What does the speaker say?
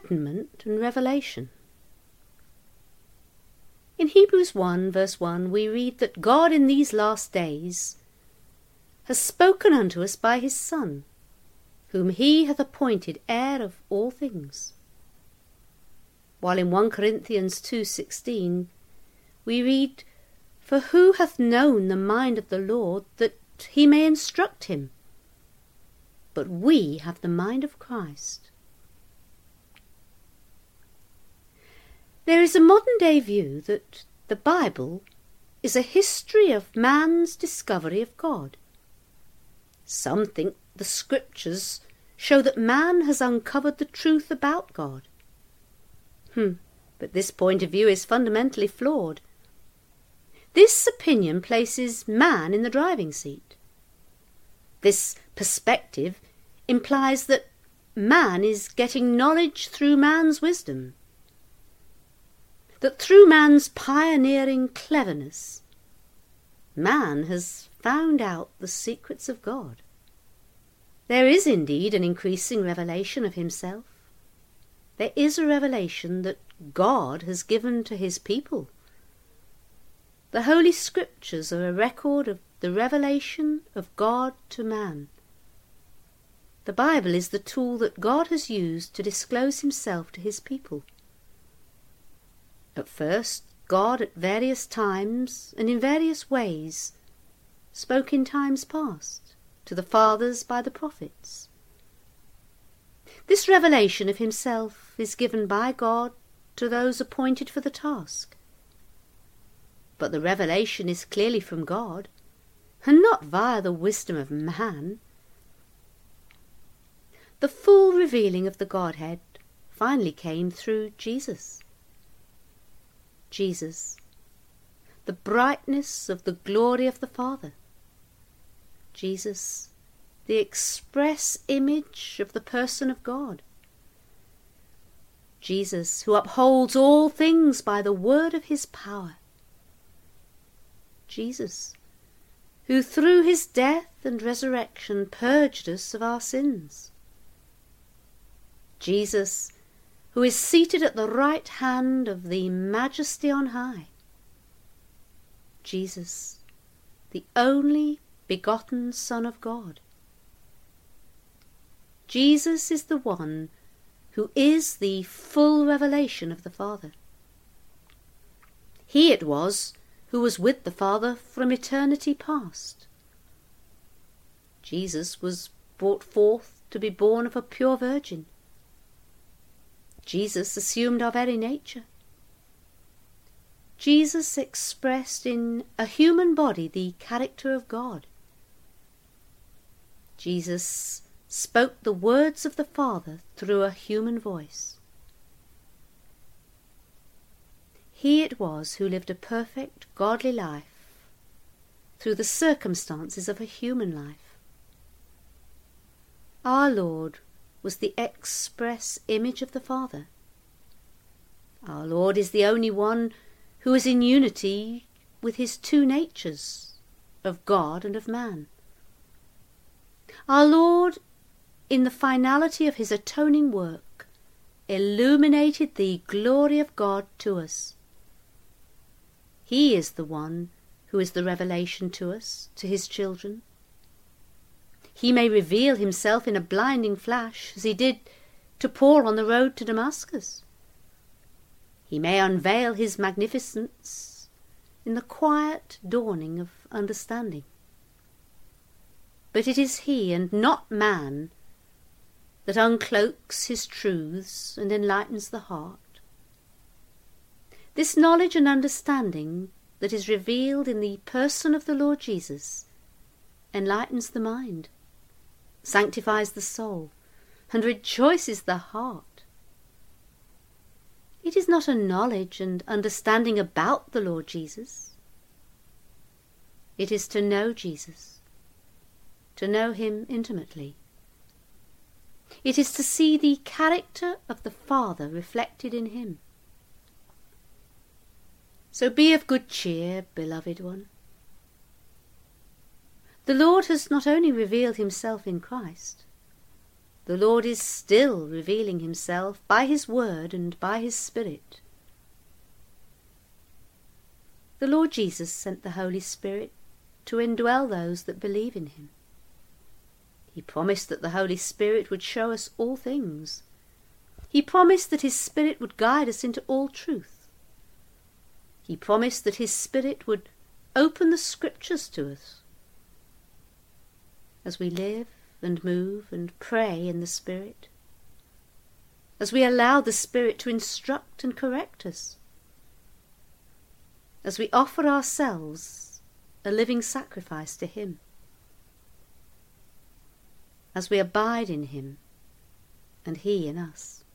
enlightenment and revelation. In Hebrews 1 verse 1 we read that God in these last days has spoken unto us by his Son, whom he hath appointed heir of all things. While in 1 Corinthians 2:16 we read, For who hath known the mind of the Lord, that he may instruct him? But we have the mind of Christ. There is a modern-day view that the Bible is a history of man's discovery of God. Some think the Scriptures show that man has uncovered the truth about God. But this point of view is fundamentally flawed. This opinion places man in the driving seat. This perspective implies that man is getting knowledge through man's wisdom, that through man's pioneering cleverness, man has found out the secrets of God. There is indeed an increasing revelation of himself. There is a revelation that God has given to his people. The Holy Scriptures are a record of the revelation of God to man. The Bible is the tool that God has used to disclose himself to his people. At first, God at various times and in various ways spoke in times past to the fathers by the prophets. This revelation of himself is given by God to those appointed for the task. But the revelation is clearly from God, and not via the wisdom of man. The full revealing of the Godhead finally came through Jesus. Jesus, the brightness of the glory of the Father. Jesus, the express image of the person of God. Jesus, who upholds all things by the word of his power. Jesus, who through his death and resurrection purged us of our sins. Jesus, who is seated at the right hand of the Majesty on high. Jesus, the only begotten Son of God. Jesus is the one who is the full revelation of the Father. He it was who was with the Father from eternity past. Jesus was brought forth to be born of a pure virgin. Jesus assumed our very nature. Jesus expressed in a human body the character of God. Jesus spoke the words of the Father through a human voice. He it was who lived a perfect, godly life through the circumstances of a human life. Our Lord was the express image of the Father. Our Lord is the only one who is in unity with his two natures, of God and of man. Our Lord, in the finality of his atoning work, illuminated the glory of God to us. He is the one who is the revelation to us, to his children. He may reveal himself in a blinding flash, as he did to Paul on the road to Damascus. He may unveil his magnificence in the quiet dawning of understanding. But it is he and not man that uncloaks his truths and enlightens the heart. This knowledge and understanding that is revealed in the person of the Lord Jesus enlightens the mind, sanctifies the soul, and rejoices the heart. It is not a knowledge and understanding about the Lord Jesus. It is to know Jesus, to know him intimately. It is to see the character of the Father reflected in him. So be of good cheer, beloved one. The Lord has not only revealed himself in Christ, The Lord is still revealing himself by his word and by his Spirit. The Lord Jesus sent the Holy Spirit to indwell those that believe in him. He promised that the Holy Spirit would show us all things. He promised that his Spirit would guide us into all truth. He promised that his Spirit would open the Scriptures to us. As we live and move and pray in the Spirit, as we allow the Spirit to instruct and correct us, as we offer ourselves a living sacrifice to him, as we abide in him and he in us.